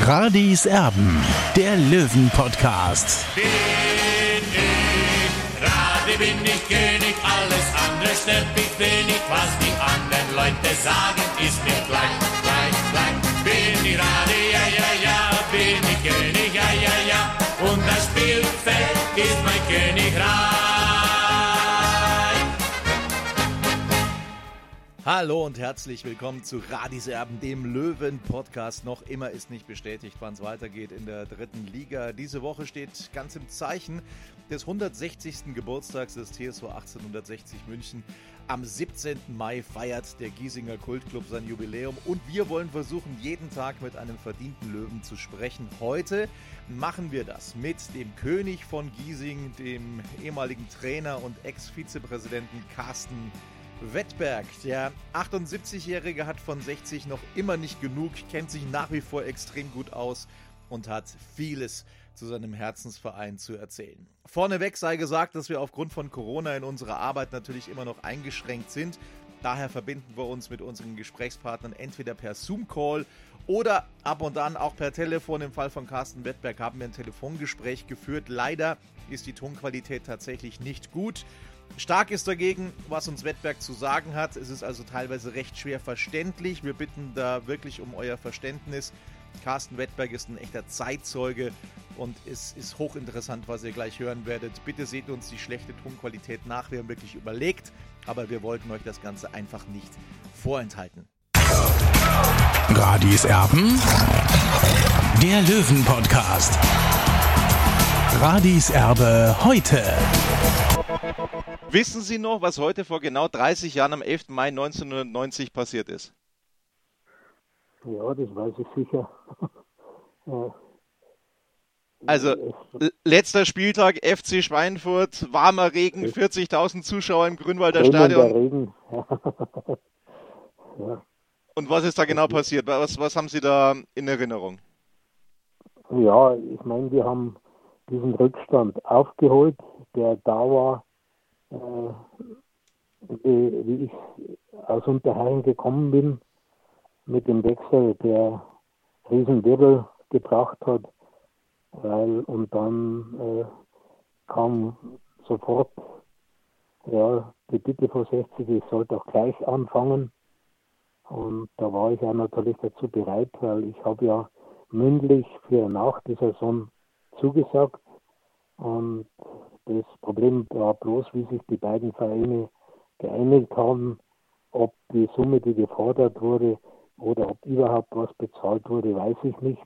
Radis Erben, der Löwen-Podcast. Bin ich Radi, bin ich König, alles andere stört mich wenig. Was die anderen Leute sagen, ist mir gleich. Bin ich Radi, ja, bin ich König, ja. Und das Spielfeld ist mein Königreich. Hallo und herzlich willkommen zu Radis Erben, dem Löwen-Podcast. Noch immer ist nicht bestätigt, wann es weitergeht in der dritten Liga. Diese Woche steht ganz im Zeichen des 160. Geburtstags des TSV 1860 München. Am 17. Mai feiert der Giesinger Kultclub sein Jubiläum und wir wollen versuchen, jeden Tag mit einem verdienten Löwen zu sprechen. Heute machen wir das mit dem König von Giesing, dem ehemaligen Trainer und Ex-Vizepräsidenten Carsten Wettberg. Der 78-Jährige hat von 60 noch immer nicht genug, kennt sich nach wie vor extrem gut aus und hat vieles zu seinem Herzensverein zu erzählen. Vorneweg sei gesagt, dass wir aufgrund von Corona in unserer Arbeit natürlich immer noch eingeschränkt sind. Daher verbinden wir uns mit unseren Gesprächspartnern entweder per Zoom-Call oder ab und an auch per Telefon. Im Fall von Carsten Wettberg haben wir ein Telefongespräch geführt. Leider ist die Tonqualität tatsächlich nicht gut. Stark ist dagegen, was uns Wettberg zu sagen hat. Es ist also teilweise recht schwer verständlich. Wir bitten da wirklich um euer Verständnis. Carsten Wettberg ist ein echter Zeitzeuge und es ist hochinteressant, was ihr gleich hören werdet. Bitte seht uns die schlechte Tonqualität nach. Wir haben wirklich überlegt, aber wir wollten euch das Ganze einfach nicht vorenthalten. Radis Erben, der Löwen-Podcast. Radis Erbe heute. Wissen Sie noch, was heute vor genau 30 Jahren am 11. Mai 1990 passiert ist? Ja, das weiß ich sicher. Also, letzter Spieltag, FC Schweinfurt, warmer Regen, 40.000 Zuschauer im Grünwalder Stadion. Regen. Ja. Und was ist da genau passiert? Was haben Sie da in Erinnerung? Ja, ich meine, wir haben diesen Rückstand aufgeholt, der da war, wie ich aus Unterhaching gekommen bin, mit dem Wechsel, der Riesenwirbel gebracht hat, und dann kam sofort die Bitte von 60, ich sollte auch gleich anfangen, und da war ich ja natürlich dazu bereit, weil ich habe ja mündlich für nach der Saison zugesagt, und das Problem war bloß, wie sich die beiden Vereine geeinigt haben, ob die Summe, die gefordert wurde, oder ob überhaupt was bezahlt wurde, weiß ich nicht.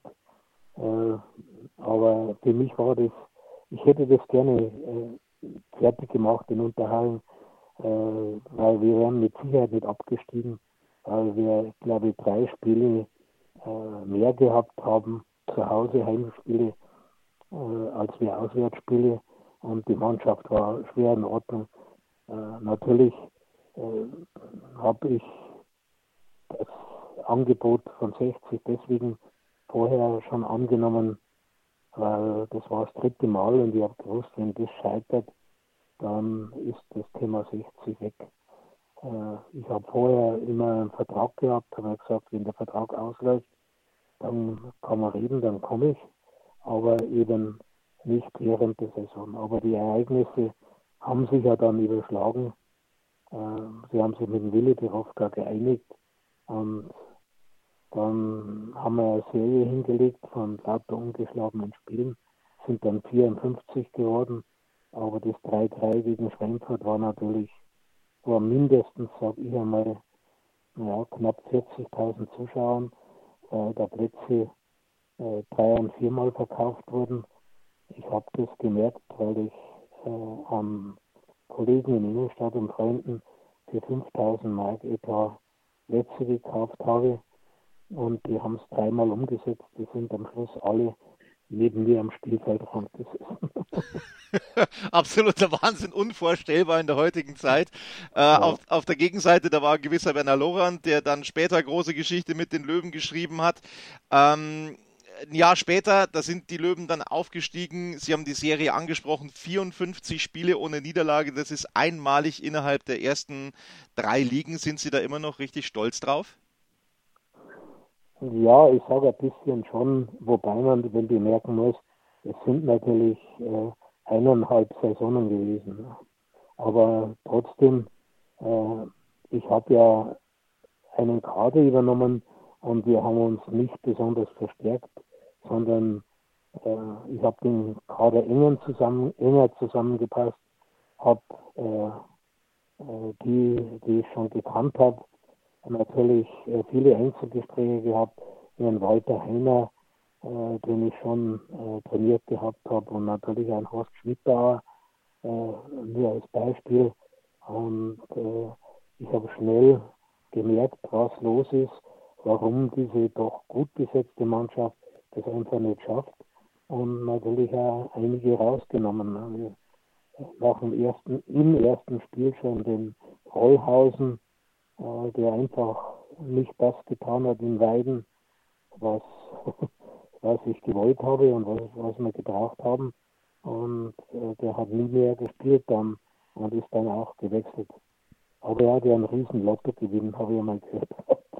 Aber für mich war das, ich hätte das gerne fertig gemacht in Unterhaching, weil wir wären mit Sicherheit nicht abgestiegen, weil wir, glaube ich, 3 Spiele mehr gehabt haben, zu Hause Heimspiele, als wir Auswärtsspiele, und die Mannschaft war schwer in Ordnung. Natürlich habe ich das Angebot von 60 deswegen vorher schon angenommen, weil das war das 3. Mal und ich habe gewusst, wenn das scheitert, dann ist das Thema 60 weg. Ich habe vorher immer einen Vertrag gehabt, habe gesagt, wenn der Vertrag ausläuft, dann kann man reden, dann komme ich, aber eben nicht während der Saison. Aber die Ereignisse haben sich ja dann überschlagen. Sie haben sich mit dem Willi Birovka geeinigt und dann haben wir eine Serie hingelegt von lauter ungeschlagenen Spielen, sind dann 54 geworden, aber das 3-3 gegen Schweinfurt war mindestens, sage ich einmal, knapp 40.000 Zuschauern, da Plätze 3- und 4-mal verkauft wurden. Ich habe das gemerkt, weil ich an Kollegen in Ingolstadt und Freunden für 5.000 Mark etwa Plätze gekauft habe, und die haben es 3-mal umgesetzt. Die sind am Schluss alle neben mir am Spielfeldrand gesessen. Absoluter Wahnsinn, unvorstellbar in der heutigen Zeit. Auf der Gegenseite, da war ein gewisser Werner Lorand, der dann später große Geschichte mit den Löwen geschrieben hat. Ein Jahr später, da sind die Löwen dann aufgestiegen. Sie haben die Serie angesprochen, 54 Spiele ohne Niederlage. Das ist einmalig innerhalb der ersten 3 Ligen. Sind Sie da immer noch richtig stolz drauf? Ja, ich sage ein bisschen schon, wobei man, wenn bemerken muss, es sind natürlich 1,5 Saisonen gewesen. Aber trotzdem, ich habe ja einen Kader übernommen und wir haben uns nicht besonders verstärkt, sondern ich habe den Kader enger zusammengepasst, habe die ich schon gekannt habe, natürlich viele Einzelgespräche gehabt, einen Walter Heiner, den ich schon trainiert gehabt habe, und natürlich einen Horst Schmittauer, nur als Beispiel. Und ich habe schnell gemerkt, was los ist, warum diese doch gut besetzte Mannschaft das einfach nicht schafft, und natürlich auch einige rausgenommen. Im ersten Spiel schon den Rollhausen, der einfach nicht das getan hat in Weiden, was, was ich gewollt habe und was wir gebraucht haben. Und der hat nie mehr gespielt dann und ist dann auch gewechselt. Aber er hat ja einen riesen Lottogewinn, habe ich einmal gehört.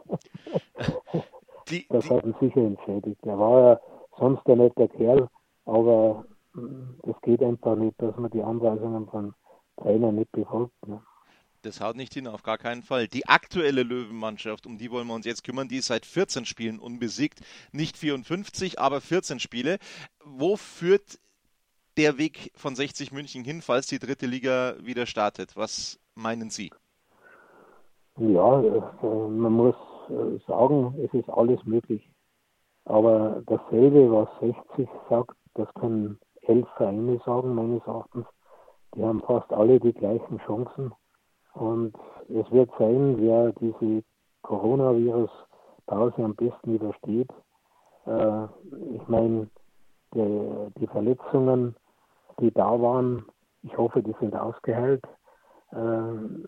Das hat ihn sicher entschädigt. Er war ja sonst ein netter Kerl, aber das geht einfach nicht, dass man die Anweisungen von Trainer nicht befolgt. Ne? Das haut nicht hin, auf gar keinen Fall. Die aktuelle Löwenmannschaft, um die wollen wir uns jetzt kümmern, die ist seit 14 Spielen unbesiegt. Nicht 54, aber 14 Spiele. Wo führt der Weg von 60 München hin, falls die dritte Liga wieder startet? Was meinen Sie? Ja, man muss sagen, es ist alles möglich. Aber dasselbe, was 60 sagt, das können 11 Vereine sagen, meines Erachtens. Die haben fast alle die gleichen Chancen. Und es wird sein, wer diese Coronavirus-Pause am besten übersteht. Ich meine, die Verletzungen, die da waren, ich hoffe, die sind ausgeheilt. Also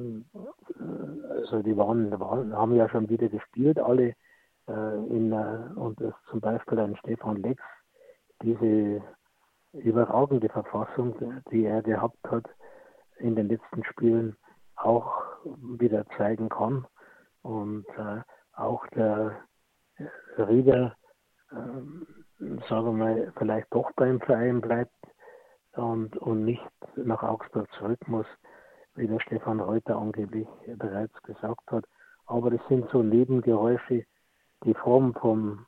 die haben ja schon wieder gespielt, alle. Und das zum Beispiel ein Stefan Lex, diese überragende Verfassung, die er gehabt hat in den letzten Spielen, auch wieder zeigen kann. Und auch der Rieder, sagen wir mal, vielleicht doch beim Verein bleibt und nicht nach Augsburg zurück muss, wie der Stefan Reuter angeblich bereits gesagt hat. Aber das sind so Nebengeräusche. Die Form vom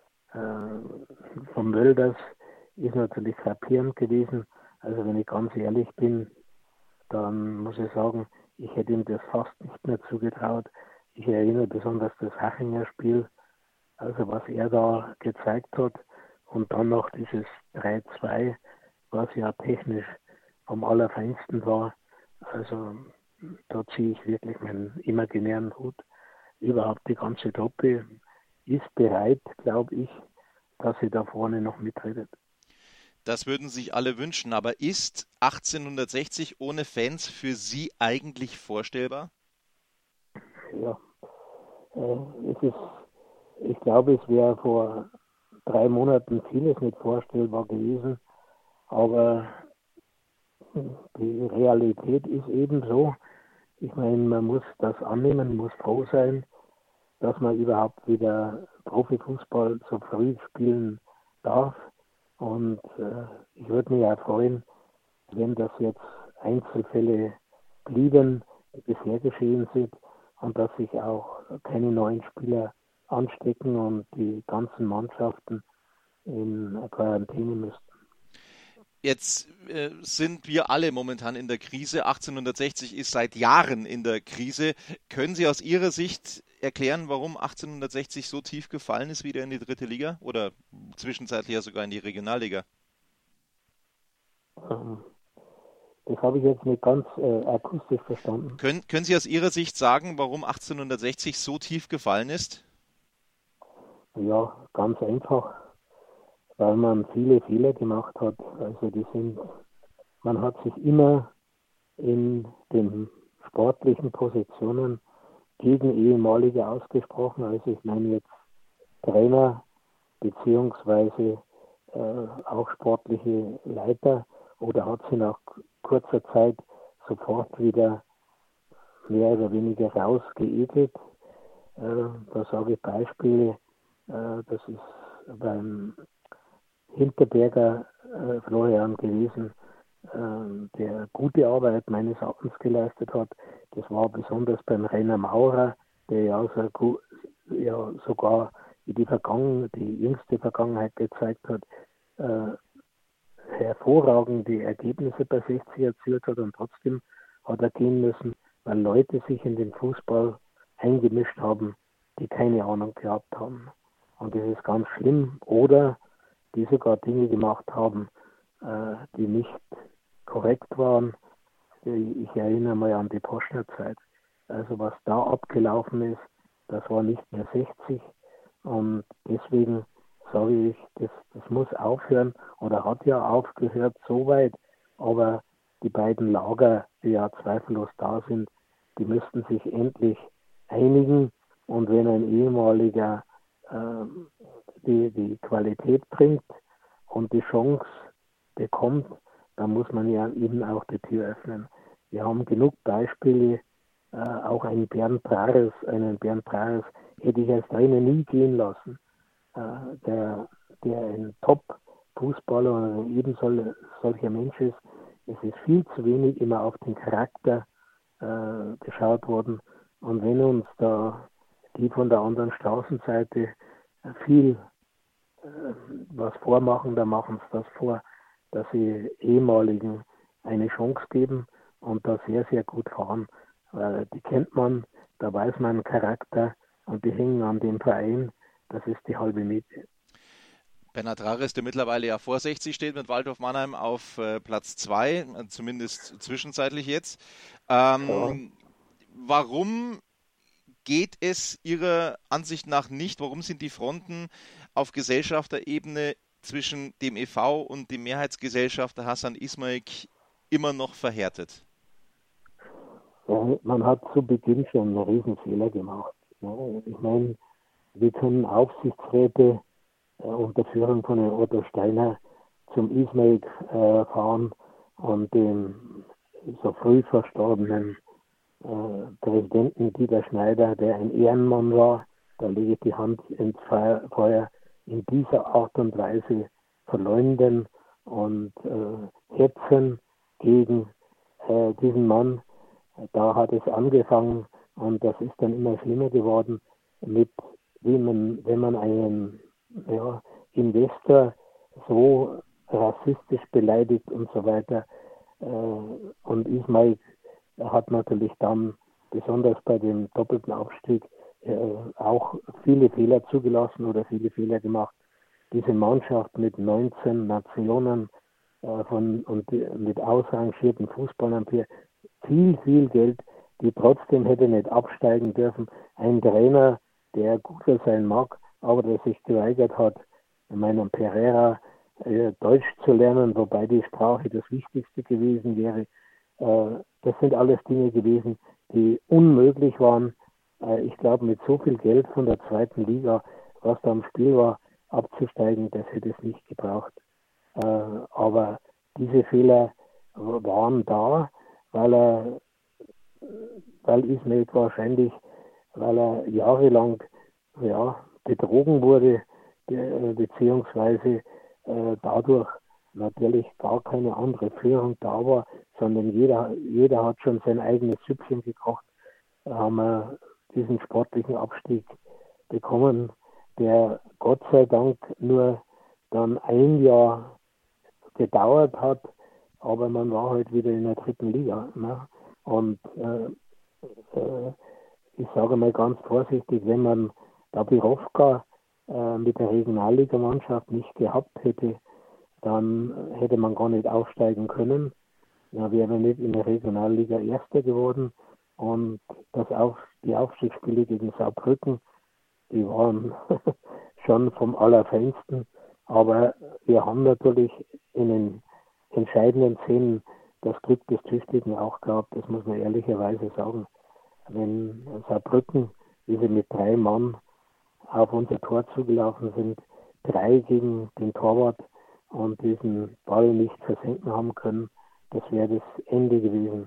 Mölders ist natürlich frappierend gewesen. Also wenn ich ganz ehrlich bin, dann muss ich sagen, ich hätte ihm das fast nicht mehr zugetraut. Ich erinnere besonders das Hachinger Spiel, also was er da gezeigt hat, und dann noch dieses 3-2, was ja technisch am allerfeinsten war. Also da ziehe ich wirklich meinen imaginären Hut. Überhaupt die ganze Truppe ist bereit, glaube ich, dass sie da vorne noch mitredet. Das würden sich alle wünschen, aber ist 1860 ohne Fans für Sie eigentlich vorstellbar? Ja, ich glaube, es wäre vor 3 Monaten vieles nicht vorstellbar gewesen, aber die Realität ist eben so. Ich meine, man muss das annehmen, muss froh sein, dass man überhaupt wieder Profifußball so früh spielen darf. Und ich würde mich auch freuen, wenn das jetzt Einzelfälle blieben, die bisher geschehen sind, und dass sich auch keine neuen Spieler anstecken und die ganzen Mannschaften in Quarantäne müssten. Jetzt sind wir alle momentan in der Krise. 1860 ist seit Jahren in der Krise. Können Sie aus Ihrer Sicht erklären, warum 1860 so tief gefallen ist wieder in die dritte Liga oder zwischenzeitlich ja sogar in die Regionalliga? Das habe ich jetzt nicht ganz akustisch verstanden. Können Sie aus Ihrer Sicht sagen, warum 1860 so tief gefallen ist? Ja, ganz einfach, weil man viele Fehler gemacht hat. Also man hat sich immer in den sportlichen Positionen gegen ehemalige ausgesprochen. Also ich meine jetzt Trainer beziehungsweise auch sportliche Leiter, oder hat sie nach kurzer Zeit sofort wieder mehr oder weniger rausgeekelt. Da sage ich Beispiele, Das ist beim Hinterberger Florian gewesen, der gute Arbeit meines Erachtens geleistet hat. Das war besonders beim Rainer Maurer, der ja sogar die jüngste Vergangenheit gezeigt hat, hervorragende Ergebnisse bei 60 erzielt hat, und trotzdem hat er gehen müssen, weil Leute sich in den Fußball eingemischt haben, die keine Ahnung gehabt haben. Und das ist ganz schlimm. Oder die sogar Dinge gemacht haben, die nicht korrekt waren. Ich erinnere mal an die Poschner-Zeit. Also was da abgelaufen ist, das war nicht mehr 60. Und deswegen sage ich, das muss aufhören oder hat ja aufgehört soweit. Aber die beiden Lager, die ja zweifellos da sind, die müssten sich endlich einigen. Und wenn ein ehemaliger die Qualität bringt und die Chance bekommt, dann muss man ja eben auch die Tür öffnen. Wir haben genug Beispiele, auch einen Bernd Prares hätte ich als Trainer nie gehen lassen, der ein Top-Fußballer oder solcher Mensch ist. Es ist viel zu wenig immer auf den Charakter geschaut worden. Und wenn uns da die von der anderen Straßenseite viel was vormachen, dann machen sie das vor, dass sie ehemaligen eine Chance geben und da sehr, sehr gut fahren. Die kennt man, da weiß man Charakter und die hängen an dem Verein, das ist die halbe Miete. Bernhard Rares, der mittlerweile ja vor 60 steht, mit Waldhof Mannheim auf Platz 2, zumindest zwischenzeitlich jetzt. Warum geht es Ihrer Ansicht nach nicht? Warum sind die Fronten auf Gesellschafterebene zwischen dem e.V. und dem Mehrheitsgesellschafter Hasan Ismaik immer noch verhärtet? Ja, man hat zu Beginn schon einen Riesenfehler gemacht. Ich meine, wir können Aufsichtsräte unter Führung von Otto Steiner zum Ismaik fahren und dem so früh verstorbenen Präsidenten Dieter Schneider, der ein Ehrenmann war, da lege ich die Hand ins Feuer, in dieser Art und Weise verleumden und hetzen gegen diesen Mann. Da hat es angefangen und das ist dann immer schlimmer geworden, wenn man einen Investor so rassistisch beleidigt und so weiter. Und Ismaik hat natürlich dann, besonders bei dem doppelten Aufstieg, auch viele Fehler zugelassen oder viele Fehler gemacht. Diese Mannschaft mit 19 Nationen und mit ausrangierten Fußballern für viel Geld, die trotzdem hätte nicht absteigen dürfen. Ein Trainer, der guter sein mag, aber der sich geweigert hat, meinem Pereira Deutsch zu lernen, wobei die Sprache das Wichtigste gewesen wäre. Das sind alles Dinge gewesen, die unmöglich waren. Ich glaube, mit so viel Geld von der zweiten Liga, was da im Spiel war, abzusteigen, das hätte es nicht gebraucht. Aber diese Fehler waren da, weil Ismaik wahrscheinlich, weil er jahrelang betrogen wurde, beziehungsweise dadurch natürlich gar keine andere Führung da war, sondern jeder hat schon sein eigenes Süppchen gekocht, haben wir diesen sportlichen Abstieg bekommen, der Gott sei Dank nur dann ein Jahr gedauert hat, aber man war halt wieder in der dritten Liga. Ne? Und ich sage mal ganz vorsichtig, wenn man da Birovka mit der Regionalligamannschaft nicht gehabt hätte, dann hätte man gar nicht aufsteigen können. Ja, wäre nicht in der Regionalliga Erster geworden. Und die Aufstiegsspiele gegen Saarbrücken, die waren schon vom Allerfeinsten. Aber wir haben natürlich in den entscheidenden Szenen das Glück des Tüchtigen auch gehabt, das muss man ehrlicherweise sagen. Wenn Saarbrücken, wie sie mit 3 Mann auf unser Tor zugelaufen sind, 3 gegen den Torwart und diesen Ball nicht versenken haben können, das wäre das Ende gewesen.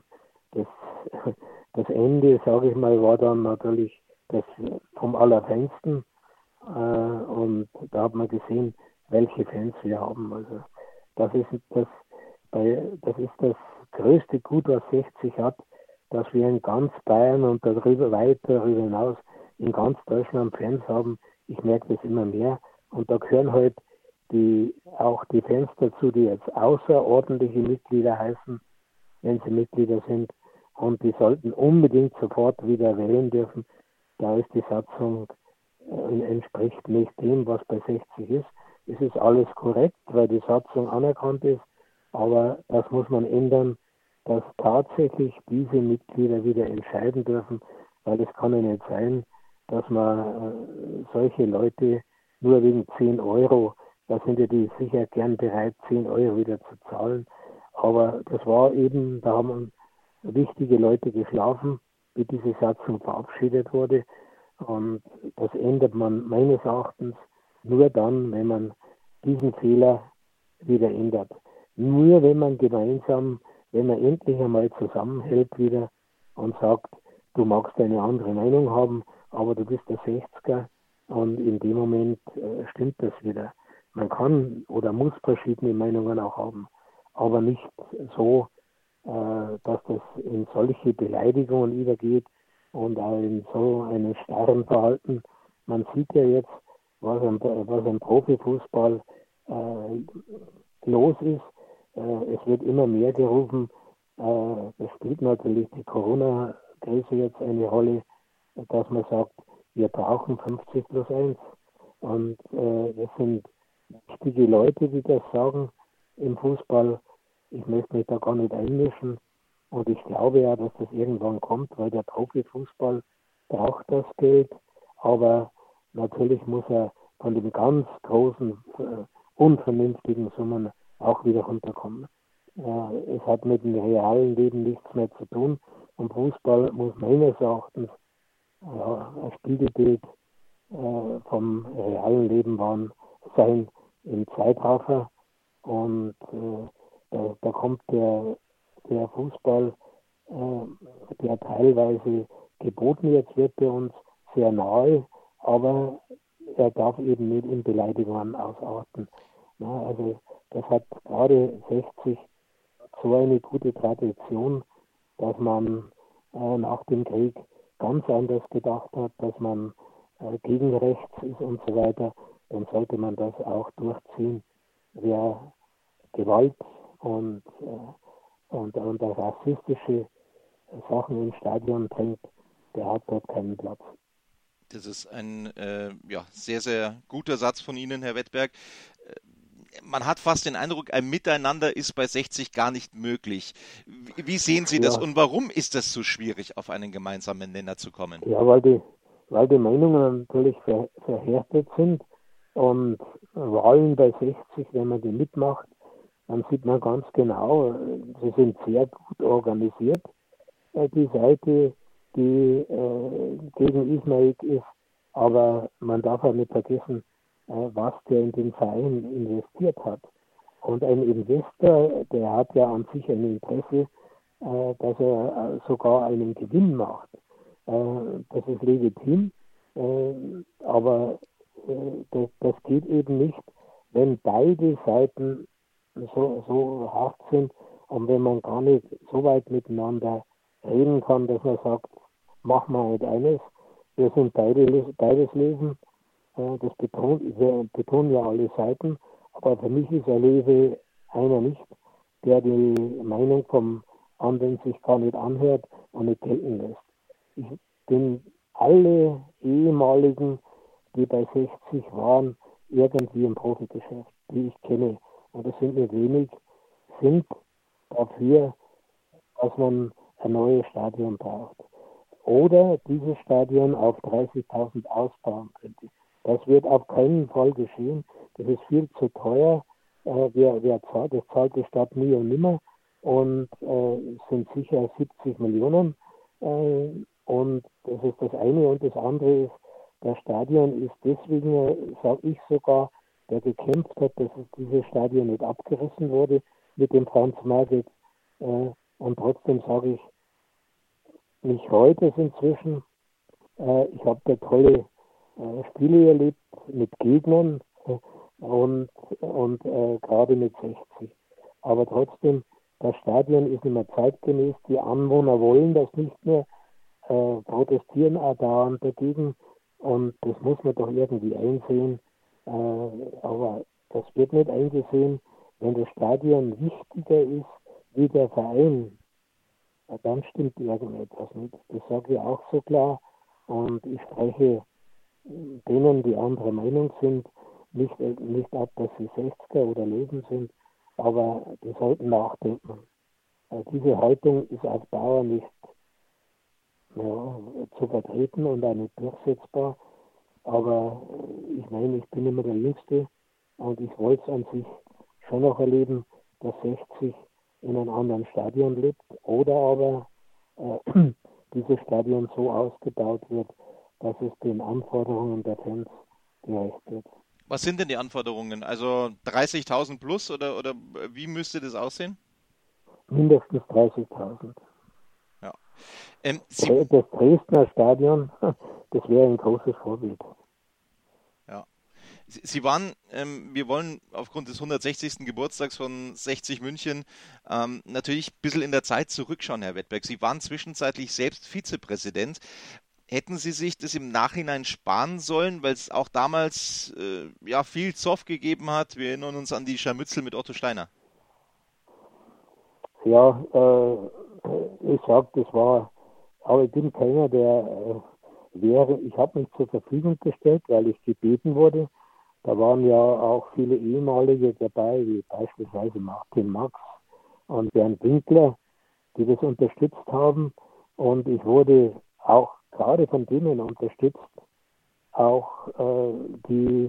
Das Ende, sage ich mal, war dann natürlich das vom Allerfeinsten, Und da hat man gesehen, welche Fans wir haben. Also das ist das größte Gut, was 60 hat, dass wir in ganz Bayern und weit darüber hinaus in ganz Deutschland Fans haben. Ich merke das immer mehr. Und da gehören halt auch die Fans dazu, die jetzt außerordentliche Mitglieder heißen, wenn sie Mitglieder sind. Und die sollten unbedingt sofort wieder wählen dürfen. Da ist die Satzung entspricht nicht dem, was bei 60 ist. Es ist alles korrekt, weil die Satzung anerkannt ist. Aber das muss man ändern, dass tatsächlich diese Mitglieder wieder entscheiden dürfen, weil es kann ja nicht sein, dass man solche Leute nur wegen 10 Euro, da sind ja die sicher gern bereit, 10 Euro wieder zu zahlen. Aber das war eben, da haben wichtige Leute geschlafen, wie diese Satzung verabschiedet wurde. Und das ändert man meines Erachtens nur dann, wenn man diesen Fehler wieder ändert. Nur wenn man gemeinsam, wenn man endlich einmal zusammenhält wieder und sagt, du magst eine andere Meinung haben, aber du bist der 60er und in dem Moment stimmt das wieder. Man kann oder muss verschiedene Meinungen auch haben, aber nicht so, dass das in solche Beleidigungen übergeht und auch in so einem starren Verhalten. Man sieht ja jetzt, was im Profifußball los ist. Es wird immer mehr gerufen. Das spielt natürlich die Corona-Krise jetzt eine Rolle, dass man sagt, wir brauchen 50+1. Und das sind wichtige Leute, die das sagen im Fußball. Ich möchte mich da gar nicht einmischen. Und ich glaube ja, dass das irgendwann kommt, weil der Profifußball braucht das Geld. Aber natürlich muss er von den ganz großen, unvernünftigen Summen auch wieder runterkommen. Es hat mit dem realen Leben nichts mehr zu tun. Und Fußball muss meines Erachtens ein Spiegelbild vom realen Leben sein im Zeitraffer. Und da kommt der Fußball, der teilweise geboten jetzt wird bei uns, sehr nahe, aber er darf eben nicht in Beleidigungen ausarten. Ja, also das hat gerade 60 so eine gute Tradition, dass man nach dem Krieg ganz anders gedacht hat, dass man gegen rechts ist und so weiter. Dann sollte man das auch durchziehen. Wer Gewalt und rassistische Sachen ins Stadion bringt, der hat dort keinen Platz. Das ist ein sehr, sehr guter Satz von Ihnen, Herr Wettberg. Man hat fast den Eindruck, ein Miteinander ist bei 60 gar nicht möglich. Wie sehen Sie das und warum ist es so schwierig, auf einen gemeinsamen Nenner zu kommen? Ja, weil die Meinungen natürlich verhärtet sind und Wahlen bei 60, wenn man die mitmacht, dann sieht man ganz genau, sie sind sehr gut organisiert, die Seite, die gegen Ismail ist, aber man darf auch nicht vergessen, was der in den Verein investiert hat. Und ein Investor, der hat ja an sich ein Interesse, dass er sogar einen Gewinn macht. Das ist legitim, aber das geht eben nicht, wenn beide Seiten so hart sind und wenn man gar nicht so weit miteinander reden kann, dass man sagt, mach mal halt eines, wir sind beides Löwen, das betonen ja alle Seiten, aber für mich ist ein Löwe einer nicht, der die Meinung vom anderen sich gar nicht anhört und nicht gelten lässt. Ich bin alle ehemaligen, die bei 60 waren, irgendwie im Profigeschäft, die ich kenne, und das sind nicht wenig, sind dafür, dass man ein neues Stadion braucht. Oder dieses Stadion auf 30.000 ausbauen könnte. Das wird auf keinen Fall geschehen. Das ist viel zu teuer. Das zahlt die Stadt nie und nimmer. Und sind sicher 70 Millionen. Und das ist das eine. Und das andere ist, das Stadion ist deswegen, sage ich sogar, der gekämpft hat, dass dieses Stadion nicht abgerissen wurde mit dem Franz Marget. Und trotzdem sage ich, mich freut es inzwischen. Ich habe da tolle Spiele erlebt mit Gegnern und gerade mit 60. Aber trotzdem, das Stadion ist nicht mehr zeitgemäß. Die Anwohner wollen das nicht mehr, protestieren auch dauernd dagegen. Und das muss man doch irgendwie einsehen. Aber das wird nicht eingesehen. Wenn das Stadion wichtiger ist wie der Verein, dann stimmt irgendetwas nicht. Das sage ich auch so klar. Und ich spreche denen, die anderer Meinung sind, nicht ab, dass sie 60er oder Löwen sind, aber die sollten nachdenken. Diese Haltung ist auf Dauer nicht zu vertreten und auch nicht durchsetzbar. Aber ich meine, ich bin immer der Jüngste und ich wollte es an sich schon noch erleben, dass 60 in einem anderen Stadion lebt oder aber dieses Stadion so ausgebaut wird, dass es den Anforderungen der Fans gerecht wird. Was sind denn die Anforderungen? Also 30.000 plus oder wie müsste das aussehen? Mindestens 30.000. Ja. Das Dresdner Stadion, das wäre ein großes Vorbild. Ja. Sie waren, wir wollen aufgrund des 160. Geburtstags von 60 München natürlich ein bisschen in der Zeit zurückschauen, Herr Wettberg. Sie waren zwischenzeitlich selbst Vizepräsident. Hätten Sie sich das im Nachhinein sparen sollen, weil es auch damals viel Zoff gegeben hat? Wir erinnern uns an die Scharmützel mit Otto Steiner. Ja, ich sag, das war, aber ich bin keiner, der ich habe mich zur Verfügung gestellt, weil ich gebeten wurde. Da waren ja auch viele ehemalige dabei, wie beispielsweise Martin Max und Bernd Winkler, die das unterstützt haben. Und ich wurde auch gerade von denen unterstützt, auch die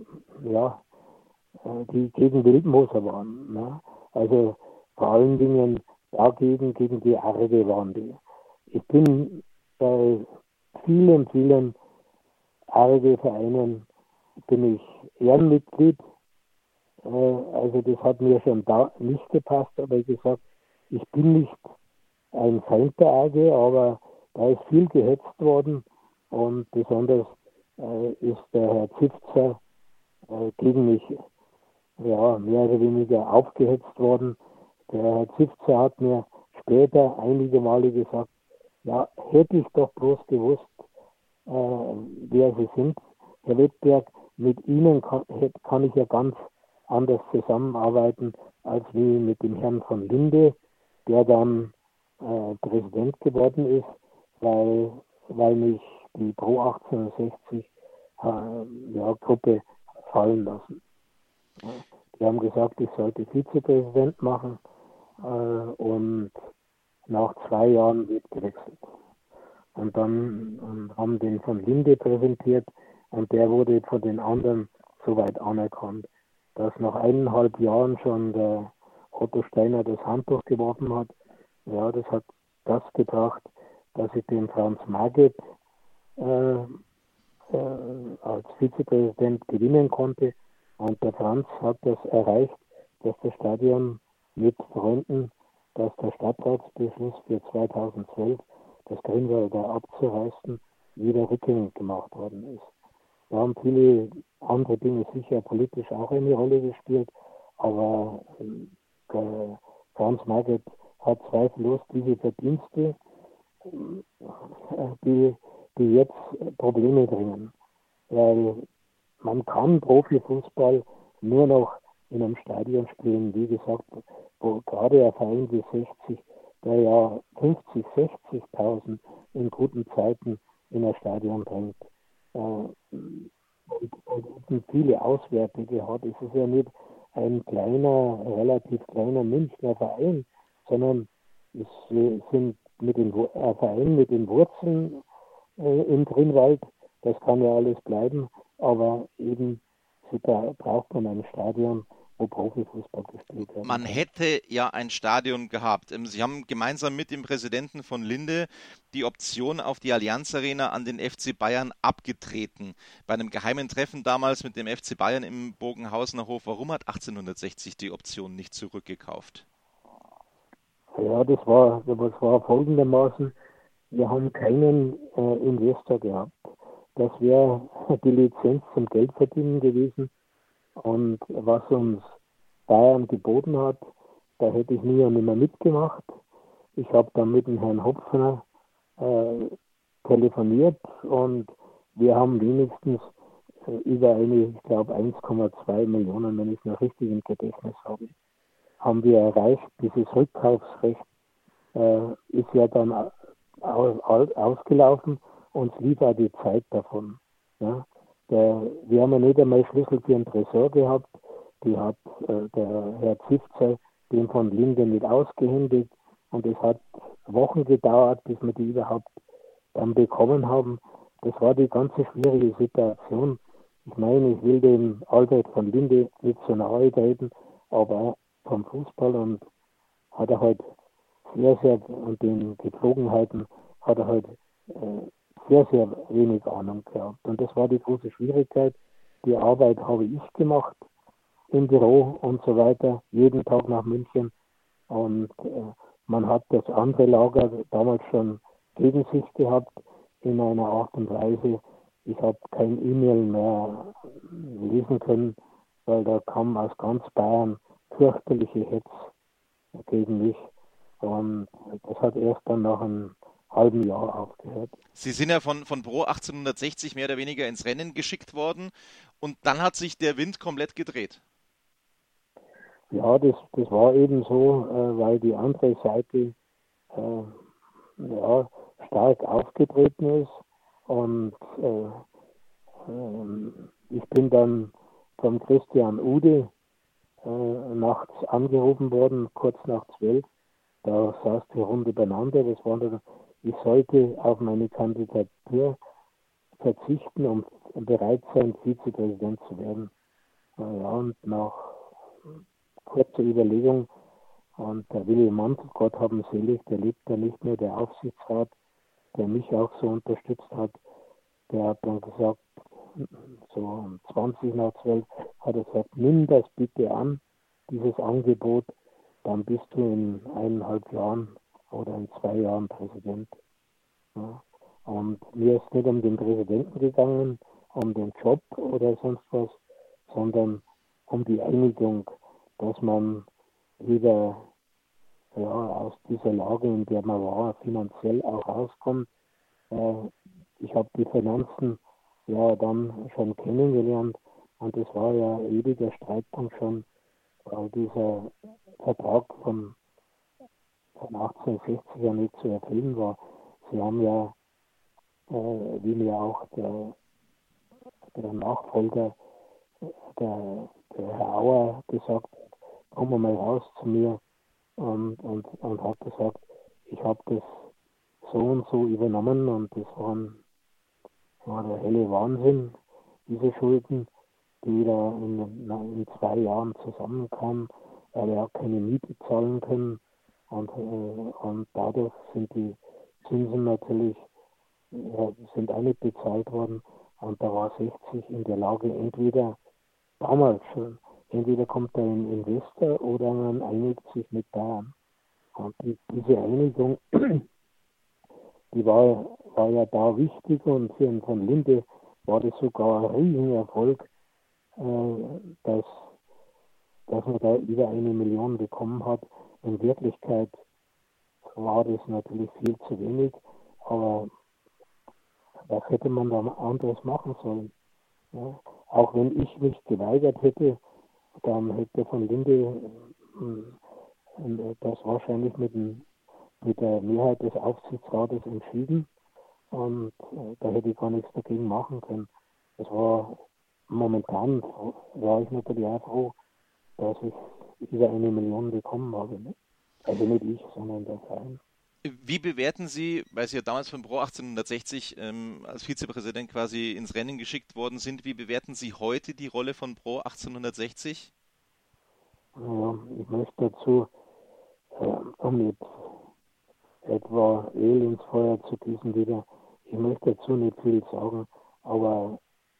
gegen Wildmoser waren. Ne? Also vor allen Dingen gegen die Arge waren die. Ich bin bei vielen Arge-Vereinen bin ich Ehrenmitglied. Also das hat mir schon da nicht gepasst, aber ich gesagt, ich bin nicht ein Feind der Arge, aber da ist viel gehetzt worden und besonders ist der Herr Zipzer gegen mich mehr oder weniger aufgehetzt worden. Der Herr Zipzer hat mir später einige Male gesagt, ja, hätte ich doch bloß gewusst, wer Sie sind, Herr Wettberg, mit Ihnen kann ich ja ganz anders zusammenarbeiten, als wie mit dem Herrn von Linde, der dann Präsident geworden ist, weil mich die Pro 1860 Gruppe fallen lassen. Die haben gesagt, ich sollte Vizepräsident machen und nach 2 Jahren wird gewechselt. Und dann haben den von Linde präsentiert und der wurde von den anderen soweit anerkannt, dass nach 1,5 Jahren schon der Otto Steiner das Handtuch geworfen hat. Ja, das hat das gebracht, dass ich den Franz Marget als Vizepräsident gewinnen konnte. Und der Franz hat das erreicht, dass das Stadion mit Freunden, dass der Stadtratsbeschluss für 2012, das Grünwalder abzureißen, wieder rückgängig gemacht worden ist. Da haben viele andere Dinge sicher politisch auch eine Rolle gespielt, aber Franz Marget hat zweifellos diese Verdienste, die jetzt Probleme bringen. Weil man kann Profifußball nur noch in einem Stadion spielen, wie gesagt, wo gerade ein Verein wie 60, der ja 50, 60.000 in guten Zeiten in ein Stadion bringt. Und viele Auswärtige hat. Es ist ja nicht ein relativ kleiner Münchner Verein, sondern es sind ein Verein mit den Wurzeln im Grünwald. Das kann ja alles bleiben, aber eben da braucht man ein Stadion, wo Profifußball gespielt wird. Man hätte ja ein Stadion gehabt. Sie haben gemeinsam mit dem Präsidenten von Linde die Option auf die Allianz Arena an den FC Bayern abgetreten. Bei einem geheimen Treffen damals mit dem FC Bayern im Bogenhausener Hof. Warum hat 1860 die Option nicht zurückgekauft? Ja, das war folgendermaßen. Wir haben keinen Investor gehabt. das wäre die Lizenz zum Geldverdienen gewesen. Und was uns Bayern geboten hat, da hätte ich nie und nimmer mitgemacht. Ich habe dann mit dem Herrn Hopfner telefoniert und wir haben wenigstens über eine, ich glaube 1,2 Millionen, wenn ich es noch richtig im Gedächtnis habe, haben wir erreicht. Dieses Rückkaufsrecht ist ja dann ausgelaufen, uns lief auch die Zeit davon. Ja. Wir haben ja nicht einmal Schlüssel für den Tresor gehabt, die hat der Herr Zifzer den von Linde nicht ausgehändigt und es hat Wochen gedauert, bis wir die überhaupt dann bekommen haben. Das war die ganze schwierige Situation. Ich meine, ich will dem Albert von Linde nicht so nahe treten, aber vom Fußball und hat er halt und den Gepflogenheiten hat er halt sehr wenig Ahnung gehabt. Und das war die große Schwierigkeit. Die Arbeit habe ich gemacht im Büro und so weiter, jeden Tag nach München. Und man hat das andere Lager damals schon gegen sich gehabt in einer Art und Weise. Ich habe kein E-Mail mehr lesen können, weil da kam aus ganz Bayern fürchterliche Hetz gegen mich. Und das hat erst dann nach einem halben Jahr aufgehört. Sie sind ja von Pro 1860 mehr oder weniger ins Rennen geschickt worden und dann hat sich der Wind komplett gedreht. Ja, das war eben so, weil die andere Seite stark aufgetreten ist und ich bin dann vom Christian Ude nachts angerufen worden, kurz nach 12. Da saß die Runde beieinander. Das war dann, ich sollte auf meine Kandidatur verzichten und bereit sein, Vizepräsident zu werden. Ja, und nach kurzer Überlegung, und der Willi Mantel, Gott haben selig, der lebt ja nicht mehr, der Aufsichtsrat, der mich auch so unterstützt hat, der hat dann gesagt, so um 20 nach 12, hat er gesagt, nimm das bitte an, dieses Angebot, dann bist du in 1,5 Jahren oder in 2 Jahren Präsident. Ja. Und mir ist nicht um den Präsidenten gegangen, um den Job oder sonst was, sondern um die Einigung, dass man wieder aus dieser Lage, in der man war, finanziell auch rauskommt. Ich habe die Finanzen dann schon kennengelernt und es war ja ein ewiger Streitpunkt schon, weil dieser Vertrag von 1860 ja nicht zu erfüllen war. Sie haben ja, wie mir auch der Nachfolger, der Herr Auer, gesagt hat, komm mal raus zu mir und hat gesagt, ich habe das so und so übernommen und das war der helle Wahnsinn, diese Schulden, die da in 2 Jahren zusammenkamen, weil er keine Miete zahlen können und dadurch sind die Zinsen natürlich sind auch nicht bezahlt worden und da war 60 in der Lage, damals schon, entweder kommt da ein Investor oder man einigt sich mit Bayern. Und diese Einigung, die war ja da wichtig und für den von Linde war das sogar ein Riesenerfolg, dass man da über 1 Million bekommen hat. In Wirklichkeit war das natürlich viel zu wenig, aber was hätte man da anderes machen sollen? Ja? Auch wenn ich mich geweigert hätte, dann hätte von Linde das wahrscheinlich mit der Mehrheit des Aufsichtsrates entschieden und da hätte ich gar nichts dagegen machen können. Das war momentan, war ich natürlich auch froh, dass ich über 1 Million bekommen habe. Ne? Also nicht ich, sondern der Verein. Wie bewerten Sie, weil Sie ja damals von Pro 1860 als Vizepräsident quasi ins Rennen geschickt worden sind, wie bewerten Sie heute die Rolle von Pro 1860? Ja, ich möchte dazu, um jetzt etwa Öl ins Feuer zu gießen wieder, ich möchte dazu nicht viel sagen, aber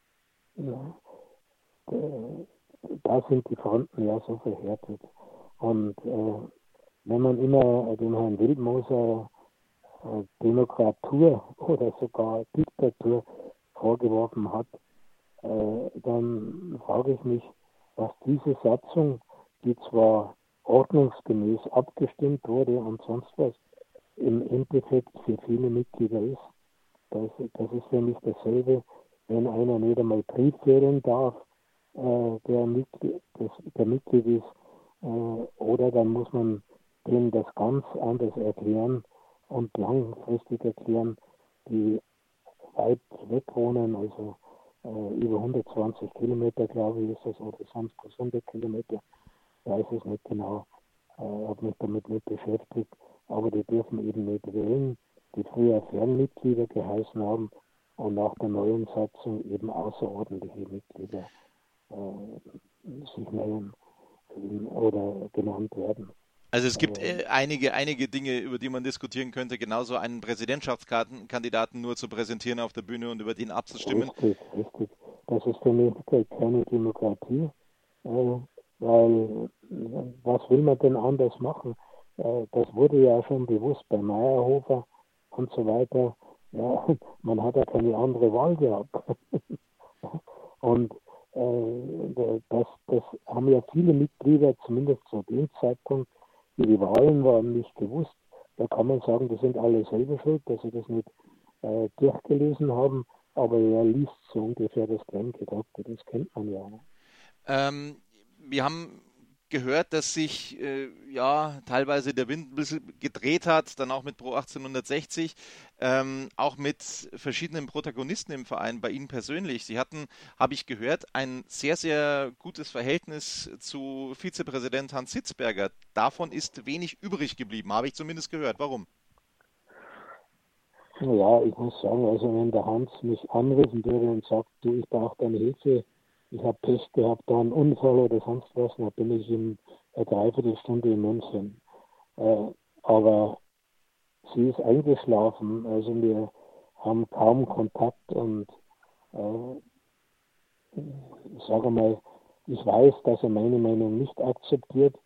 da sind die Fronten ja so verhärtet. Und wenn man immer dem Herrn Wildmoser Demokratur oder sogar Diktatur vorgeworfen hat, dann frage ich mich, was diese Satzung, die zwar ordnungsgemäß abgestimmt wurde und sonst was, im Endeffekt für viele Mitglieder ist. Das ist für mich dasselbe, wenn einer nicht einmal Brief wählen darf, der Mitglied ist, oder dann muss man denen das ganz anders erklären und langfristig erklären, die weit weg wohnen, also über 120 Kilometer, glaube ich, ist das, oder sonst 100 Kilometer, ich weiß es nicht genau, habe mich damit nicht beschäftigt, aber die dürfen eben nicht wählen, die früher Fernmitglieder geheißen haben und nach der neuen Satzung eben außerordentliche Mitglieder sich nennen oder genannt werden. Also es gibt einige Dinge, über die man diskutieren könnte, genauso einen Präsidentschaftskandidaten nur zu präsentieren auf der Bühne und über den abzustimmen. Richtig. Das ist für mich keine Demokratie, weil was will man denn anders machen? Das wurde ja schon bewusst bei Meyerhofer und so weiter. Ja, man hat ja keine andere Wahl gehabt. Und das haben ja viele Mitglieder, zumindest zu dem Zeitpunkt, wie die Wahlen waren, nicht gewusst. Da kann man sagen, die sind alle selber schuld, dass sie das nicht durchgelesen haben, aber er liest so ungefähr das Kleingedruckte, das kennt man ja. Wir haben gehört, dass sich teilweise der Wind ein bisschen gedreht hat, dann auch mit Pro 1860, auch mit verschiedenen Protagonisten im Verein, bei Ihnen persönlich. Sie hatten, habe ich gehört, ein sehr, sehr gutes Verhältnis zu Vizepräsident Hans Hitzberger. Davon ist wenig übrig geblieben, habe ich zumindest gehört. Warum? Ja, ich muss sagen, also wenn der Hans mich anrufen würde und sagt, du, ich brauche deine Hilfe, ich habe Pech gehabt, da einen Unfall oder sonst was, dann bin ich in einer Dreiviertelstunde in München. Aber sie ist eingeschlafen, also wir haben kaum Kontakt und ich sage mal, ich weiß, dass er meine Meinung nicht akzeptiert,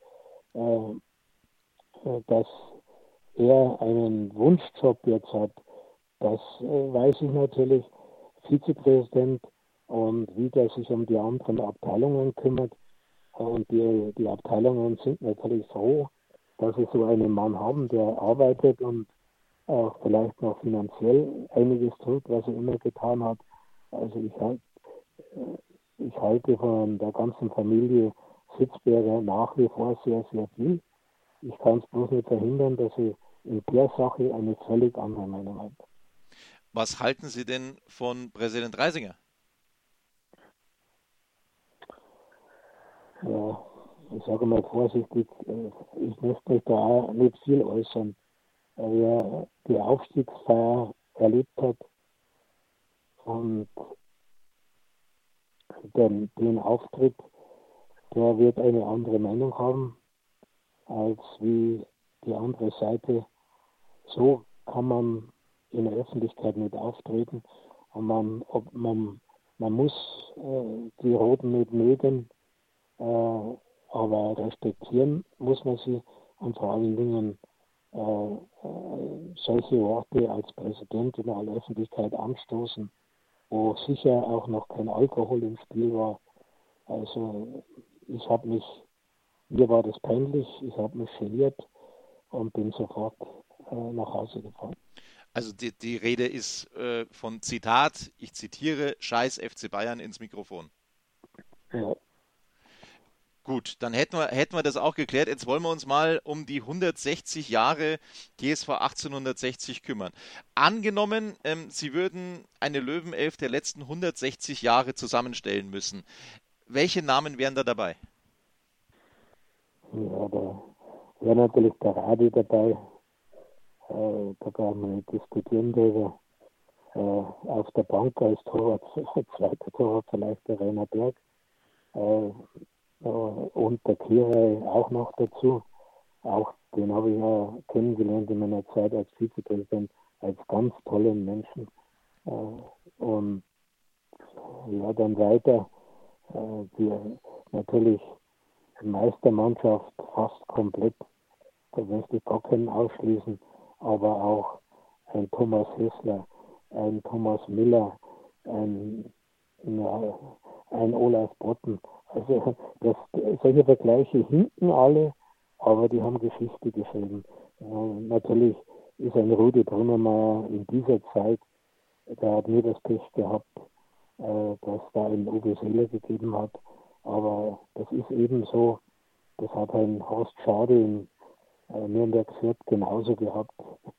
dass er einen Wunschjob jetzt hat, das weiß ich natürlich, Vizepräsident, und wie der sich um die anderen Abteilungen kümmert. Und die Abteilungen sind natürlich froh, dass sie so einen Mann haben, der arbeitet und auch vielleicht noch finanziell einiges tut, was er immer getan hat. Also ich halte von der ganzen Familie Hitzberger nach wie vor sehr, sehr viel. Ich kann es bloß nicht verhindern, dass sie in der Sache eine völlig andere Meinung hat. Was halten Sie denn von Präsident Reisinger? Ja, ich sage mal vorsichtig, ich möchte mich da auch nicht viel äußern. Wer die Aufstiegsfeier erlebt hat und den Auftritt, der wird eine andere Meinung haben als wie die andere Seite. So kann man in der Öffentlichkeit nicht auftreten und man muss die Roten nicht mögen, aber respektieren muss man sie und vor allen Dingen solche Worte als Präsident in aller Öffentlichkeit anstoßen, wo sicher auch noch kein Alkohol im Spiel war. Also mir war das peinlich, ich habe mich geniert und bin sofort nach Hause gefahren. Also die Rede ist von Zitat, ich zitiere, Scheiß FC Bayern ins Mikrofon. Ja. Gut, dann hätten wir das auch geklärt. Jetzt wollen wir uns mal um die 160 Jahre GSV 1860 kümmern. Angenommen, Sie würden eine Löwenelf der letzten 160 Jahre zusammenstellen müssen. Welche Namen wären da dabei? Ja, da wäre natürlich der Radi dabei. Da kann man nicht diskutieren darüber. Auf der Bank als Torwart, zweiter Torwart vielleicht der Rainer Berg. Und der Kieray auch noch dazu. Auch den habe ich ja kennengelernt in meiner Zeit als Vizepräsident, als ganz tollen Menschen. Und ja, dann weiter. Die natürlich Meistermannschaft fast komplett. Da möchte ich gar keinen ausschließen. Aber auch ein Thomas Hessler, ein Thomas Müller, ein Olaus Botten. Also solche Vergleiche hinken alle, aber die haben Geschichte geschrieben. Natürlich ist ein Rudi Brunnermeier in dieser Zeit, der hat nie das Pech gehabt, dass da einen Uwe Seeler gegeben hat, aber das ist eben so, das hat ein Horst Schade in Nürnberg Fürth genauso gehabt,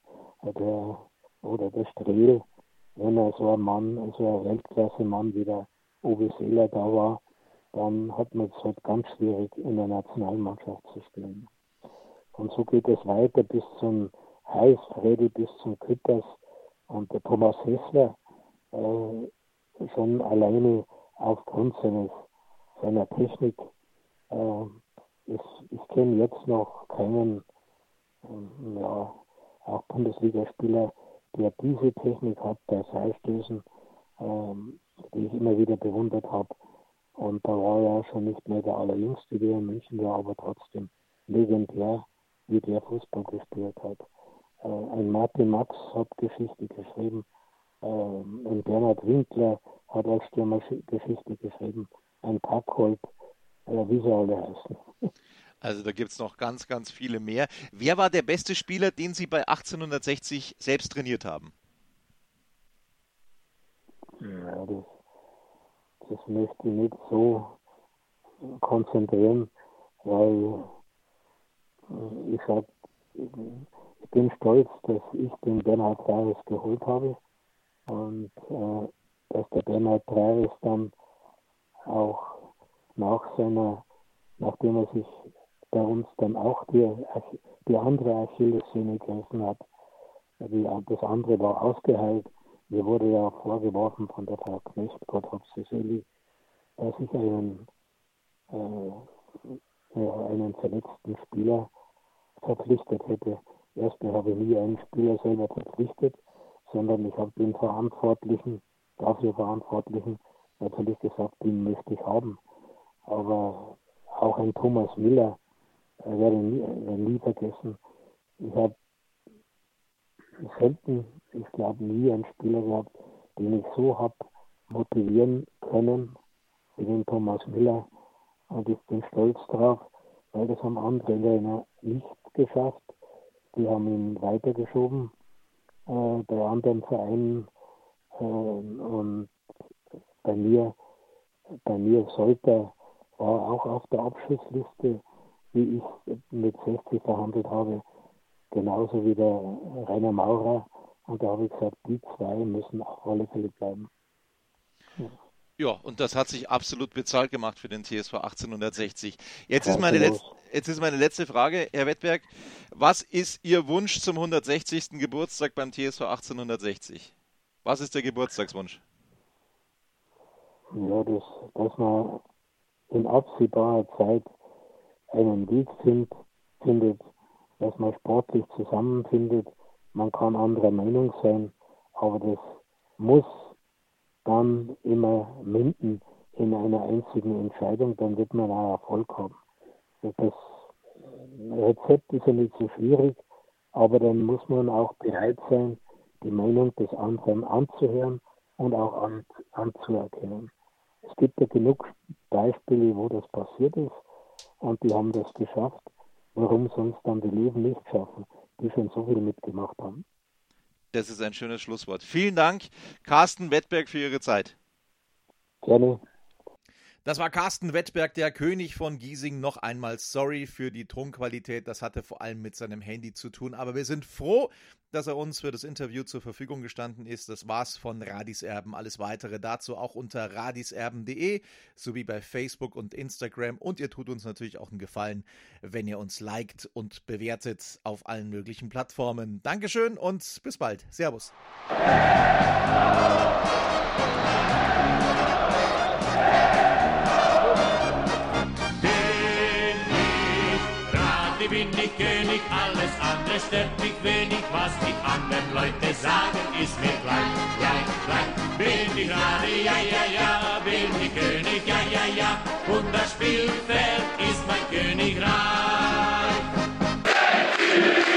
oder der Strehl, wenn er so ein Weltklasse-Mann wie der Uwe Seeler da war, dann hat man es halt ganz schwierig in der Nationalmannschaft zu spielen. Und so geht es weiter bis zum Heiß, Freddy, bis zum Küppers und der Thomas Hessler, schon alleine aufgrund seiner Technik. Ich kenne jetzt noch keinen, auch Bundesligaspieler, der diese Technik hat bei Seilstößen, die ich immer wieder bewundert habe. Und da war er schon nicht mehr der Allerjüngste, der in München war, aber trotzdem legendär, wie der Fußball gespielt hat. Ein Martin Max hat Geschichte geschrieben, ein Bernhard Winkler hat als Stürmer Geschichte geschrieben, ein Packholt, wie sie alle heißen. Also da gibt es noch ganz, ganz viele mehr. Wer war der beste Spieler, den Sie bei 1860 selbst trainiert haben? Ja, das möchte ich nicht so konzentrieren, weil ich bin stolz, dass ich den Bernhard Trares geholt habe und dass der Bernhard Trares dann auch nachdem er sich bei uns dann auch die andere Achillessehne gerissen hat, das andere war ausgeheilt. Mir wurde ja vorgeworfen von der Frau Knecht, Gott hab sie selig, dass ich einen verletzten Spieler verpflichtet hätte. Erstmal habe ich nie einen Spieler selber verpflichtet, sondern ich habe dafür Verantwortlichen natürlich gesagt, den möchte ich haben. Aber auch ein Thomas Miller werde nie vergessen. Ich habe selten, ich glaube nie einen Spieler gehabt, den ich so habe motivieren können wie den Thomas Miller. Und ich bin stolz drauf, weil das haben andere Trainer nicht geschafft. Die haben ihn weitergeschoben bei anderen Vereinen. Und bei mir Solter war auch auf der Abschussliste, wie ich mit 60 verhandelt habe, genauso wie der Rainer Maurer. Und da habe ich gesagt, die zwei müssen auf alle Fälle bleiben. Ja, und das hat sich absolut bezahlt gemacht für den TSV 1860. Jetzt ist meine letzte Frage, Herr Wettberg. Was ist Ihr Wunsch zum 160. Geburtstag beim TSV 1860? Was ist der Geburtstagswunsch? Ja, dass man in absehbarer Zeit einen Weg findet, dass man sportlich zusammenfindet. Man kann anderer Meinung sein, aber das muss dann immer münden in einer einzigen Entscheidung, dann wird man auch Erfolg haben. Das Rezept ist ja nicht so schwierig, aber dann muss man auch bereit sein, die Meinung des anderen anzuhören und auch anzuerkennen. Es gibt ja genug Beispiele, wo das passiert ist und die haben das geschafft. Warum sonst dann die Löwen nicht schaffen, die schon so viel mitgemacht haben? Das ist ein schönes Schlusswort. Vielen Dank, Carsten Wettberg, für Ihre Zeit. Gerne. Das war Carsten Wettberg, der König von Giesing. Noch einmal sorry für die Tonqualität. Das hatte vor allem mit seinem Handy zu tun. Aber wir sind froh, dass er uns für das Interview zur Verfügung gestanden ist. Das war's von Radis Erben. Alles Weitere dazu auch unter radiserben.de sowie bei Facebook und Instagram. Und ihr tut uns natürlich auch einen Gefallen, wenn ihr uns liked und bewertet auf allen möglichen Plattformen. Dankeschön und bis bald. Servus. Bin ich König, alles andere stört mich wenig, was die anderen Leute sagen, ist mir gleich. Bin ich Radi, ja, bin ich König, ja, und das Spielfeld ist mein Königreich.